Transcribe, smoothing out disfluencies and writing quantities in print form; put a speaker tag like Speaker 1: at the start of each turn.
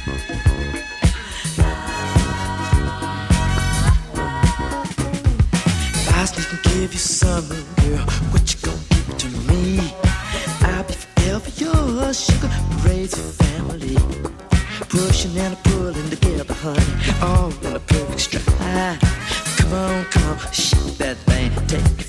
Speaker 1: If I sneak and give you some, girl, what you gonna give to me? I'll be forever yours, sugar, raise a family. Pushing and pulling together, honey, all in a perfect stride. Come on, shake that thing, take it